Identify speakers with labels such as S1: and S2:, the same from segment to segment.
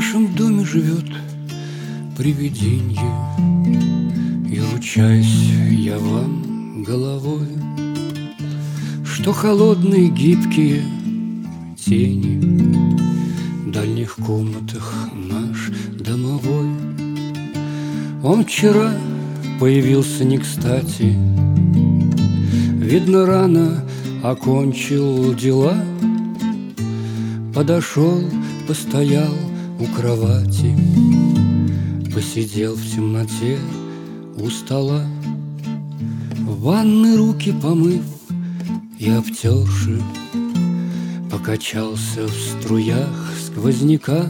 S1: нашем доме живет привиденье, и ручаюсь я вам головой, что холодные гибкие тени в дальних комнатах наш домовой. Он вчера появился не кстати, видно, рано окончил дела. Подошел, постоял у кровати, посидел в темноте у стола. В ванной руки помыв и обтерши, покачался в струях сквозняка,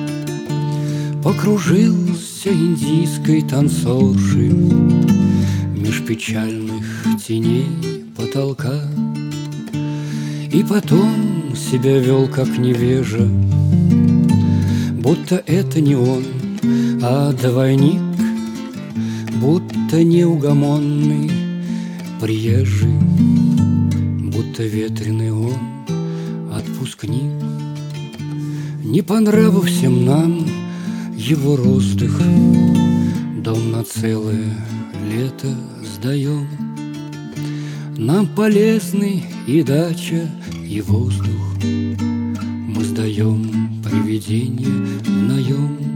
S1: покружился индийской танцоршей меж печальных теней потолка. И потом себя вел как невежа, будто это не он, а двойник, будто неугомонный приезжий, будто ветреный он отпускник. Не по нраву всем нам его роздых, дом на целое лето сдаем. Нам полезны и дача, и воздух, мы сдаем привидение в наем.